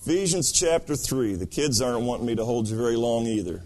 Ephesians chapter 3. The kids aren't wanting me to hold you very long either.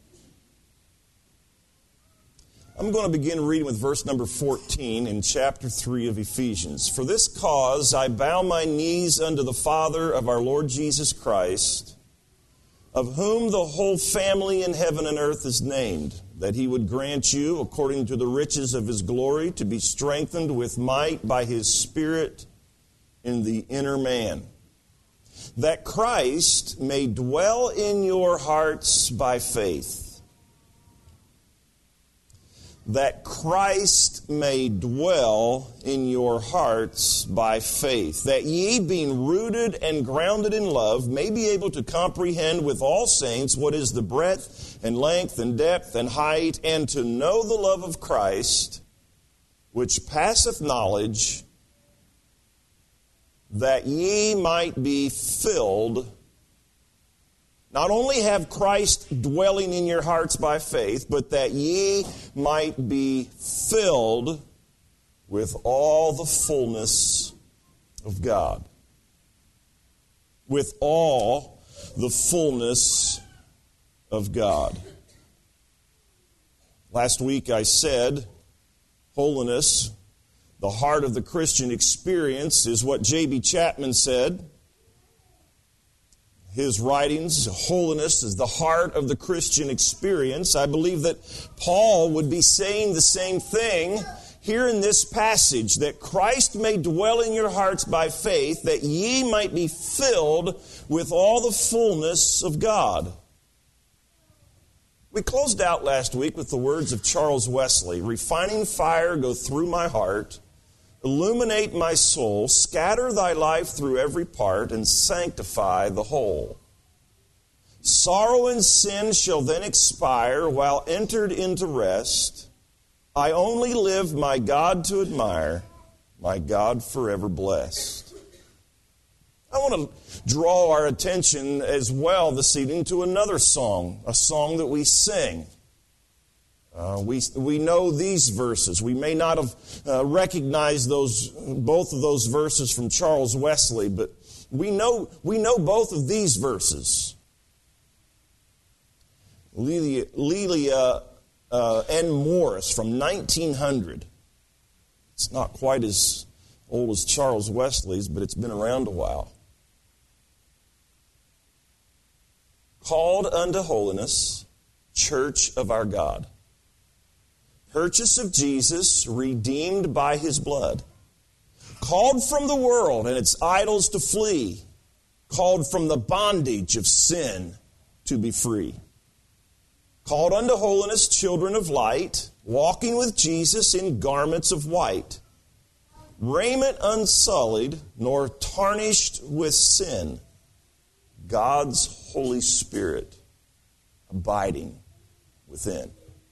I'm going to begin reading with verse number 14 in chapter 3 of Ephesians. For this cause I bow my knees unto the Father of our Lord Jesus Christ, of whom the whole family in heaven and earth is named, that he would grant you, according to the riches of his glory, to be strengthened with might by his Spirit in the inner man, that Christ may dwell in your hearts by faith. That Christ may dwell in your hearts by faith, that ye, being rooted and grounded in love, may be able to comprehend with all saints what is the breadth and length and depth and height, and to know the love of Christ, which passeth knowledge, that ye might be filled. Not only have Christ dwelling in your hearts by faith, but that ye might be filled with all the fullness of God. With all the fullness of God. Last week I said, holiness, the heart of the Christian experience, is what J.B. Chapman said. His writings, holiness is the heart of the Christian experience. I believe that Paul would be saying the same thing here in this passage, that Christ may dwell in your hearts by faith, that ye might be filled with all the fullness of God. We closed out last week with the words of Charles Wesley, "Refining fire go through my heart, illuminate my soul, scatter thy life through every part, and sanctify the whole. Sorrow and sin shall then expire, while entered into rest. I only live my God to admire, my God forever blessed." I want to draw our attention as well this evening to another song, a song that we sing. We know these verses. We may not have recognized both of those verses from Charles Wesley, but we know both of these verses. Lelia N. Morris from 1900. It's not quite as old as Charles Wesley's, but it's been around a while. Called unto holiness, church of our God. Purchase of Jesus, redeemed by his blood. Called from the world and its idols to flee. Called from the bondage of sin to be free. Called unto holiness, children of light, walking with Jesus in garments of white. Raiment unsullied, nor tarnished with sin. God's Holy Spirit abiding within.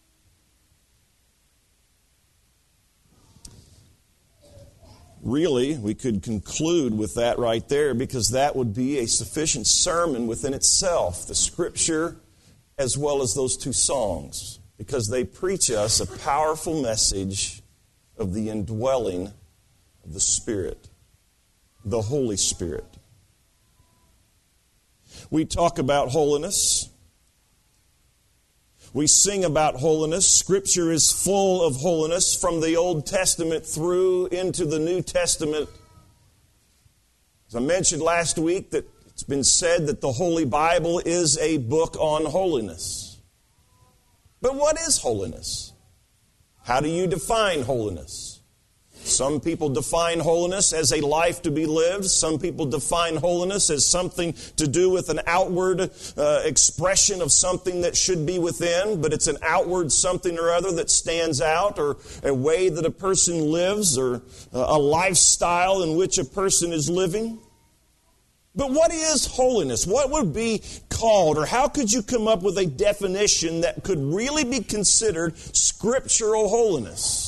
Really, we could conclude with that right there, because that would be a sufficient sermon within itself, the Scripture as well as those two songs, because they preach us a powerful message of the indwelling of the Spirit, the Holy Spirit. We talk about holiness. We sing about holiness. Scripture is full of holiness from the Old Testament through into the New Testament. As I mentioned last week, that it's been said that the Holy Bible is a book on holiness. But what is holiness? How do you define holiness? Some people define holiness as a life to be lived. Some people define holiness as something to do with an outward expression of something that should be within, but it's an outward something or other that stands out, or a way that a person lives, or a lifestyle in which a person is living. But what is holiness? What would be called, or how could you come up with a definition that could really be considered scriptural holiness?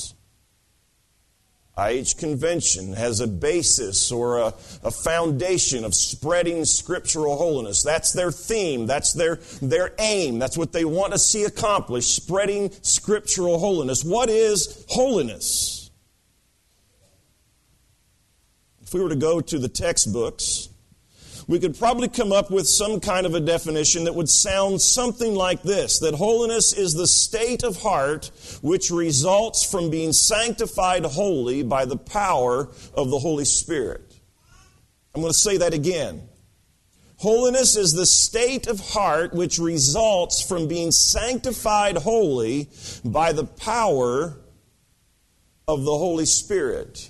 IH Convention has a basis or a foundation of spreading scriptural holiness. That's their theme. That's their aim. That's what they want to see accomplished, spreading scriptural holiness. What is holiness? If we were to go to the textbooks, we could probably come up with some kind of a definition that would sound something like this, that holiness is the state of heart which results from being sanctified holy by the power of the Holy Spirit. I'm going to say that again. Holiness is the state of heart which results from being sanctified holy by the power of the Holy Spirit.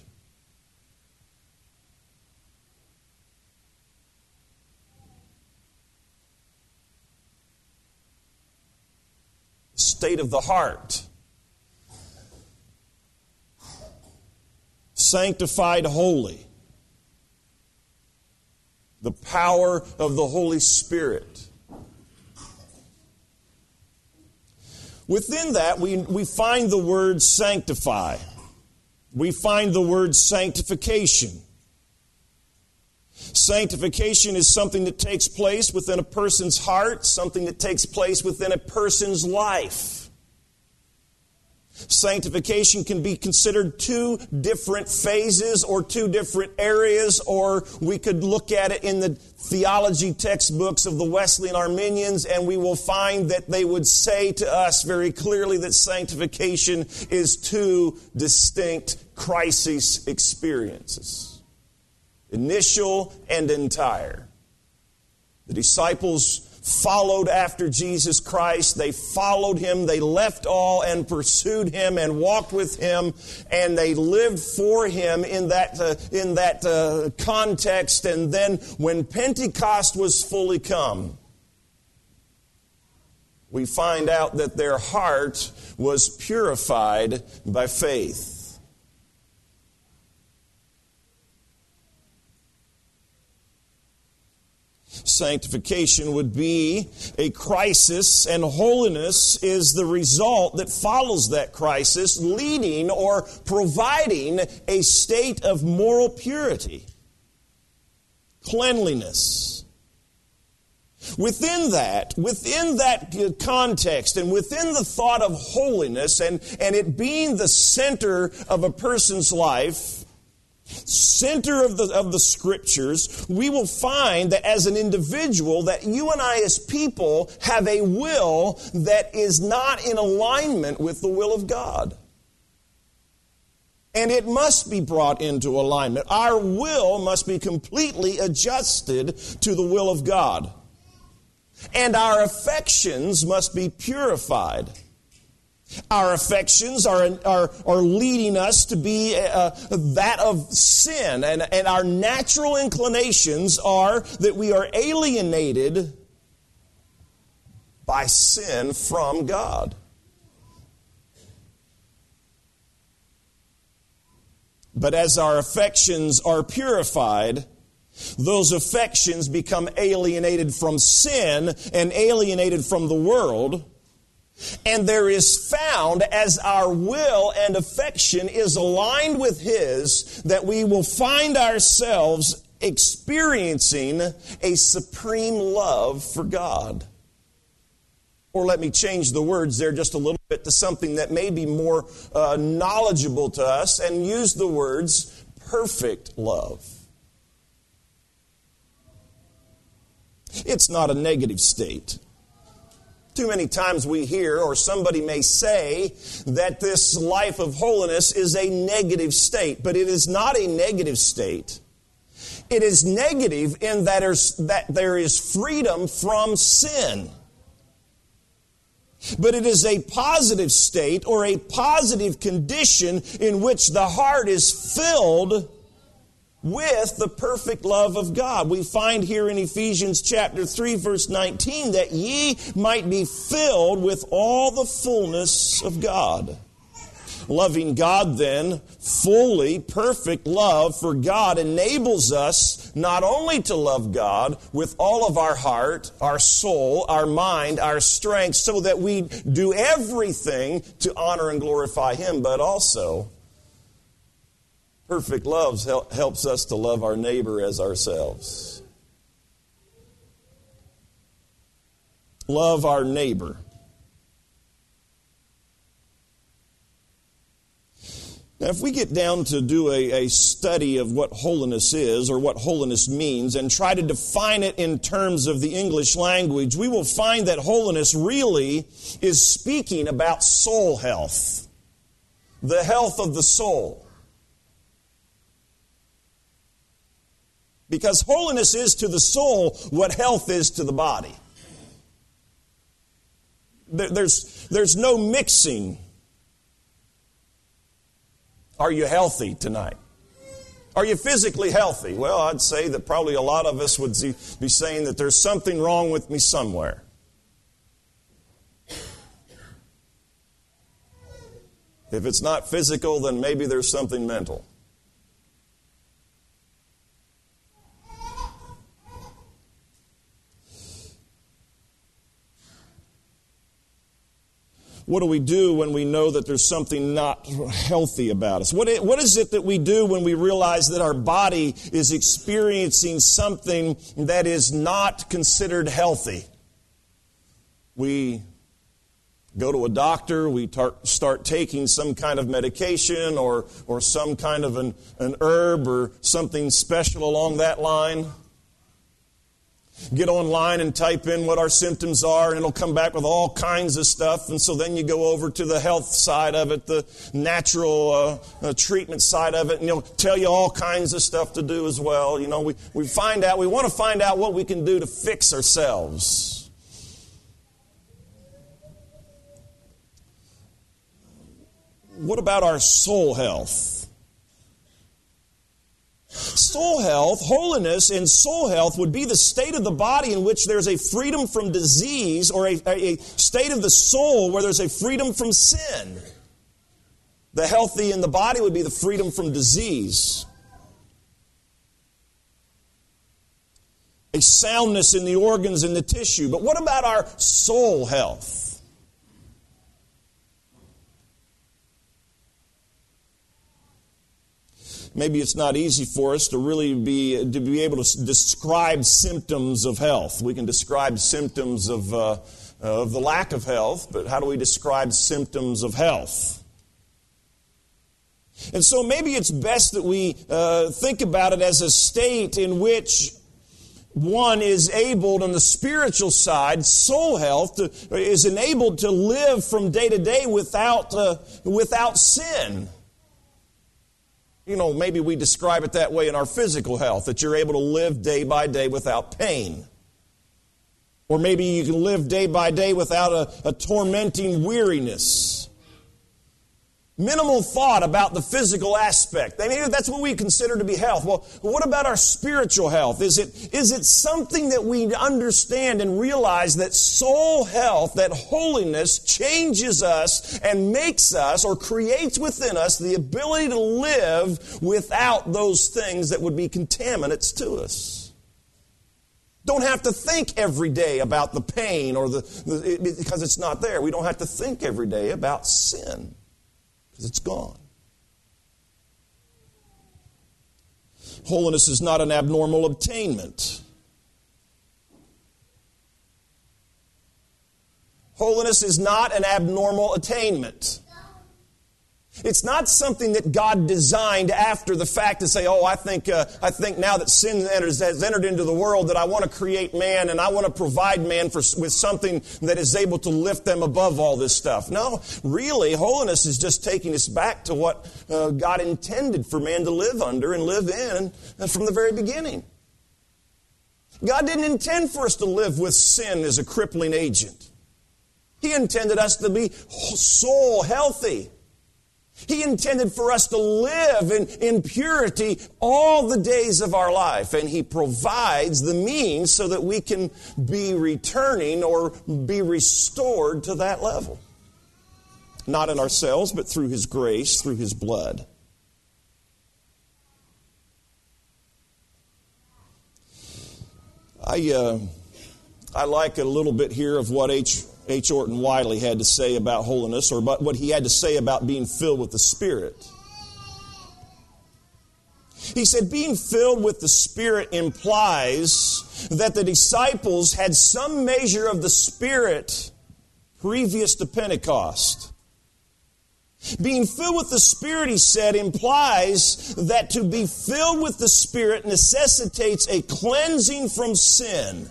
State of the heart. Sanctified holy. The power of the Holy Spirit. Within that, we find the word sanctify. We find the word sanctification. Sanctification is something that takes place within a person's heart, something that takes place within a person's life. Sanctification can be considered two different phases or two different areas, or we could look at it in the theology textbooks of the Wesleyan Arminians, and we will find that they would say to us very clearly that sanctification is two distinct crisis experiences. Initial and entire. The disciples followed after Jesus Christ. They followed Him. They left all and pursued Him and walked with Him, and they lived for Him in that context. And then when Pentecost was fully come, we find out that their heart was purified by faith. Sanctification would be a crisis, and holiness is the result that follows that crisis, leading or providing a state of moral purity, cleanliness. Within that context and within the thought of holiness and it being the center of a person's life, center of the Scriptures, we will find that as an individual, that you and I as people have a will that is not in alignment with the will of God. And it must be brought into alignment. Our will must be completely adjusted to the will of God. And our affections must be purified. Our affections are leading us to be that of sin. And our natural inclinations are that we are alienated by sin from God. But as our affections are purified, those affections become alienated from sin and alienated from the world. And there is found, as our will and affection is aligned with His, that we will find ourselves experiencing a supreme love for God. Or let me change the words there just a little bit to something that may be more knowledgeable to us, and use the words perfect love. It's not a negative state. Too many times we hear, or somebody may say, that this life of holiness is a negative state. But it is not a negative state. It is negative in that there is freedom from sin. But it is a positive state, or a positive condition, in which the heart is filled with the perfect love of God. We find here in Ephesians chapter 3, verse 19, that ye might be filled with all the fullness of God. Loving God, then, fully, perfect love for God enables us not only to love God with all of our heart, our soul, our mind, our strength, so that we do everything to honor and glorify Him, but also perfect love helps us to love our neighbor as ourselves. Love our neighbor. Now, if we get down to do a study of what holiness is or what holiness means and try to define it in terms of the English language, we will find that holiness really is speaking about soul health, the health of the soul. Because holiness is to the soul what health is to the body. There's no mixing. Are you healthy tonight? Are you physically healthy? Well, I'd say that probably a lot of us would be saying that there's something wrong with me somewhere. If it's not physical, then maybe there's something mental. What do we do when we know that there's something not healthy about us? What is it that we do when we realize that our body is experiencing something that is not considered healthy? We go to a doctor, we start taking some kind of medication or some kind of an herb or something special along that line. Get online and type in what our symptoms are, and it'll come back with all kinds of stuff. And so then you go over to the health side of it, the natural treatment side of it, and it'll tell you all kinds of stuff to do as well. You know, we want to find out what we can do to fix ourselves. What about our soul health? Soul health, holiness and soul health would be the state of the body in which there's a freedom from disease, or a state of the soul where there's a freedom from sin. The healthy in the body would be the freedom from disease. A soundness in the organs and the tissue. But what about our soul health? Maybe it's not easy for us to really be able to describe symptoms of health. We can describe symptoms of the lack of health, but how do we describe symptoms of health? And so maybe it's best that we think about it as a state in which one is able, on the spiritual side, soul health, is enabled to live from day to day without sin. You know, maybe we describe it that way in our physical health, that you're able to live day by day without pain. Or maybe you can live day by day without a tormenting weariness. Minimal thought about the physical aspect. I mean, that's what we consider to be health. Well, what about our spiritual health? Is it something that we understand and realize that soul health, that holiness, changes us and makes us or creates within us the ability to live without those things that would be contaminants to us? Don't have to think every day about the pain or because it's not there. We don't have to think every day about sin, because it's gone. Holiness is not an abnormal attainment. Holiness is not an abnormal attainment. It's not something that God designed after the fact to say, I think now that sin has entered into the world, that I want to create man and I want to provide man with something that is able to lift them above all this stuff. No, really, holiness is just taking us back to what God intended for man to live under and live in from the very beginning. God didn't intend for us to live with sin as a crippling agent. He intended us to be soul healthy. He intended for us to live in purity all the days of our life. And He provides the means so that we can be returning or be restored to that level. Not in ourselves, but through His grace, through His blood. I like a little bit here of what H. Orton Wiley had to say about holiness, or about what he had to say about being filled with the Spirit. He said, being filled with the Spirit implies that the disciples had some measure of the Spirit previous to Pentecost. Being filled with the Spirit, he said, implies that to be filled with the Spirit necessitates a cleansing from sin.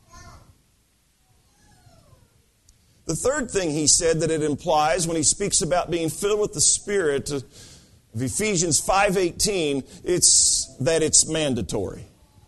The third thing he said that it implies when he speaks about being filled with the Spirit of Ephesians 5:18, it's that it's mandatory.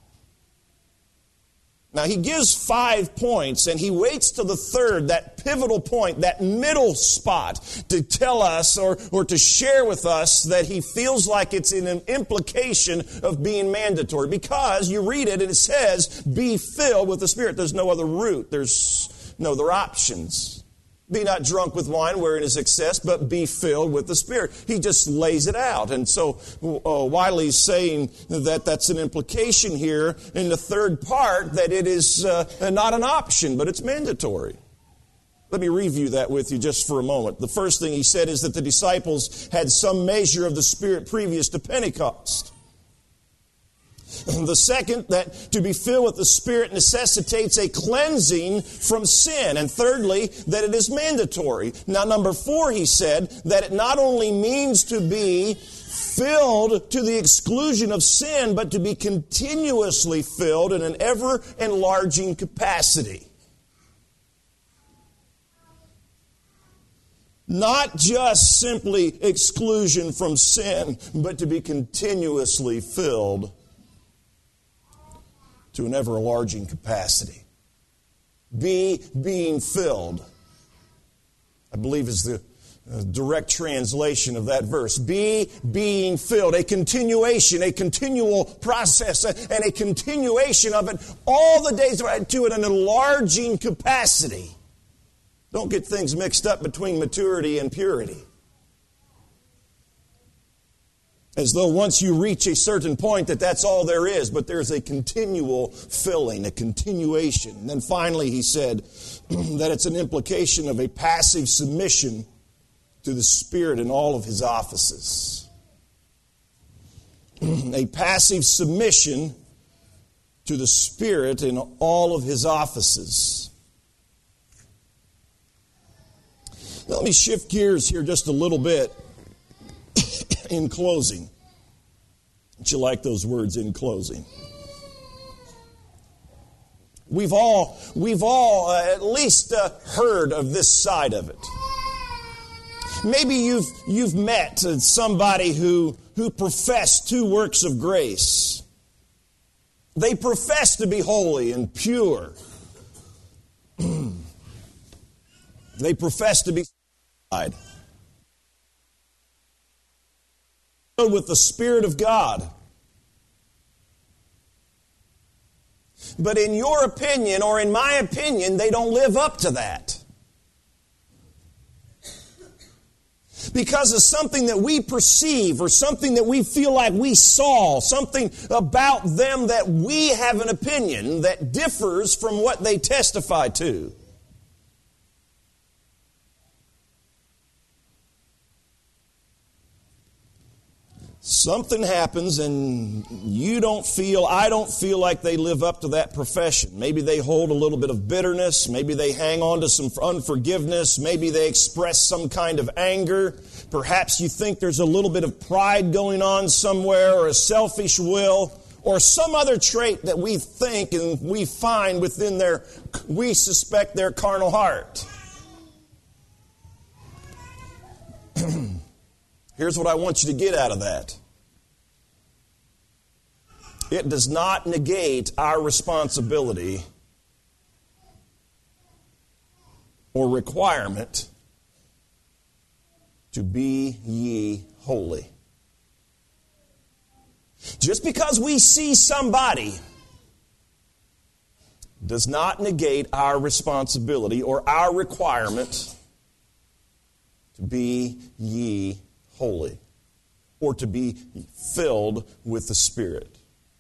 Now he gives 5 points and he waits till the third, that pivotal point, that middle spot, to tell us or to share with us that he feels like it's in an implication of being mandatory. Because you read it and it says, be filled with the Spirit. There's no other route. There's no other options. Be not drunk with wine wherein is excess, but be filled with the Spirit. He just lays it out. And so Wiley's saying that that's an implication here in the third part, that it is not an option, but it's mandatory. Let me review that with you just for a moment. The first thing he said is that the disciples had some measure of the Spirit previous to Pentecost. The second, that to be filled with the Spirit necessitates a cleansing from sin. And thirdly, that it is mandatory. Now, number 4, he said, that it not only means to be filled to the exclusion of sin, but to be continuously filled in an ever-enlarging capacity. Not just simply exclusion from sin, but to be continuously filled to an ever-enlarging capacity. Being filled, I believe, is the direct translation of that verse. Being filled, a continuation, a continual process, and a continuation of it all the days to an enlarging capacity. Don't get things mixed up between maturity and purity. As though once you reach a certain point that's all there is, but there's a continual filling, a continuation. And then finally he said that it's an implication of a passive submission to the Spirit in all of His offices. A passive submission to the Spirit in all of His offices. Now, let me shift gears here just a little bit. In closing. Don't you like those words, in closing? We've all at least heard of this side of it. Maybe you've met somebody who professed 2 works of grace. They profess to be holy and pure. They profess to be sanctified with the Spirit of God. But in your opinion, or in my opinion, they don't live up to that. Because of something that we perceive, or something that we feel like we saw, something about them that we have an opinion that differs from what they testify to. Something happens and I don't feel like they live up to that profession. Maybe they hold a little bit of bitterness. Maybe they hang on to some unforgiveness. Maybe they express some kind of anger. Perhaps you think there's a little bit of pride going on somewhere, or a selfish will, or some other trait that we think and we find within we suspect their carnal heart. Here's what I want you to get out of that. It does not negate our responsibility or requirement to be ye holy. Just because we see somebody does not negate our responsibility or our requirement to be ye holy, or to be filled with the Spirit.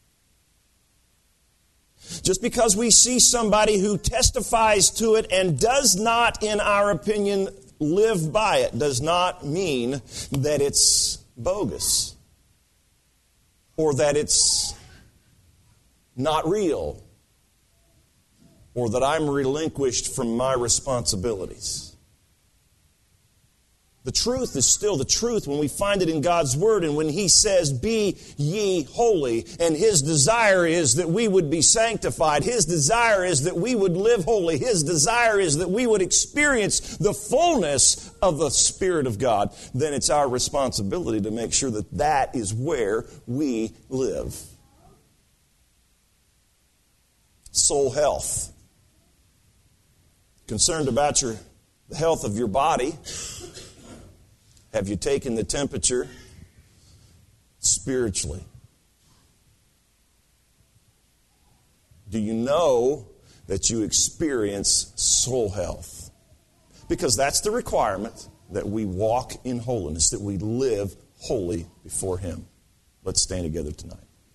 Just because we see somebody who testifies to it and does not, in our opinion, live by it, does not mean that it's bogus, or that it's not real, or that I'm relinquished from my responsibilities. The truth is still the truth when we find it in God's Word and when He says, "Be ye holy." And His desire is that we would be sanctified. His desire is that we would live holy. His desire is that we would experience the fullness of the Spirit of God. Then it's our responsibility to make sure that that is where we live. Soul health. Concerned about the health of your body? Have you taken the temperature spiritually? Do you know that you experience soul health? Because that's the requirement, that we walk in holiness, that we live holy before Him. Let's stand together tonight.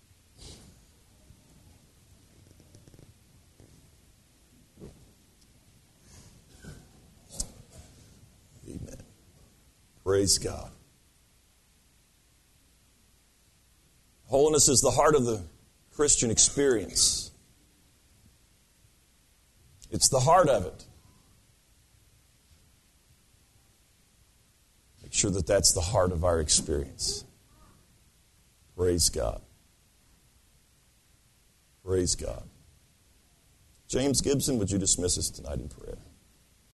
Praise God. Holiness is the heart of the Christian experience. It's the heart of it. Make sure that that's the heart of our experience. Praise God. Praise God. James Gibson, would you dismiss us tonight in prayer?